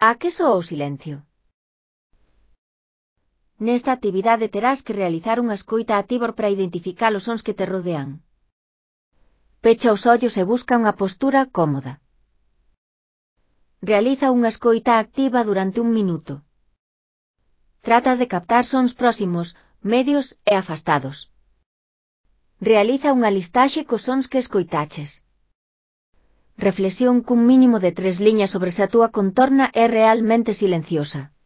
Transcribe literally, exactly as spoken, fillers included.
A que soa o silencio? Nesta actividade terás que realizar unha escoita activa para identificar os sons que te rodean. Pecha os ollos e busca unha postura cómoda. Realiza unha escoita activa durante un minuto. Trata de captar sons próximos, medios e afastados. Realiza unha listaxe cos sons que escoitaches. Reflexión cun mínimo de tres liñas sobre se a túa contorna é realmente silenciosa.